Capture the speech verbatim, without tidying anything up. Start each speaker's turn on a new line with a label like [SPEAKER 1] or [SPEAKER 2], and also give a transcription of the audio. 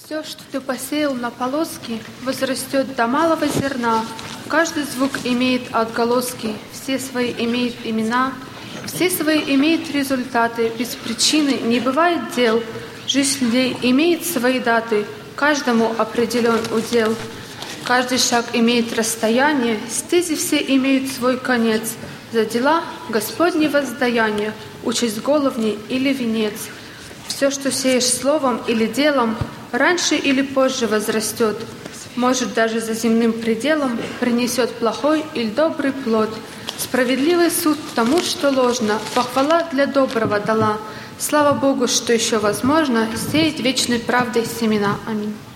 [SPEAKER 1] Все, что ты посеял на полоски, возрастет до малого зерна. Каждый звук имеет отголоски, все свои имеют имена, все свои имеют результаты, без причины не бывает дел. Жизнь людей имеет свои даты, каждому определен удел. Каждый шаг имеет расстояние, стези все имеют свой конец. За дела Господне воздаяние, участь головни или венец. Все, что сеешь словом или делом, раньше или позже возрастет. Может, даже за земным пределом принесет плохой или добрый плод. Справедливый суд тому, что ложно, похвала для доброго дала. Слава Богу, что еще возможно сеять вечной правдой семена. Аминь.